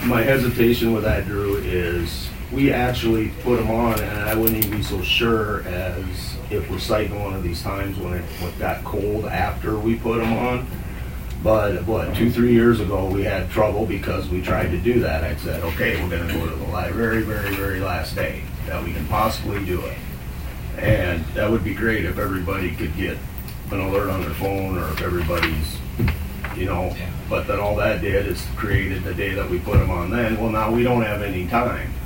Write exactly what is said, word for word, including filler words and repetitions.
my hesitation with that, Drew, is we actually put them on, and I wouldn't even be so sure as if we're citing one of these times when it, when it got cold after we put them on. But what, two, three years ago, we had trouble because we tried to do that. I said, okay, we're going to go to the very, very, very last day that we can possibly do it. And that would be great if everybody could get an alert on their phone, or if everybody's, you know, but then all that did is created the day that we put them on then. Well, now we don't have any time.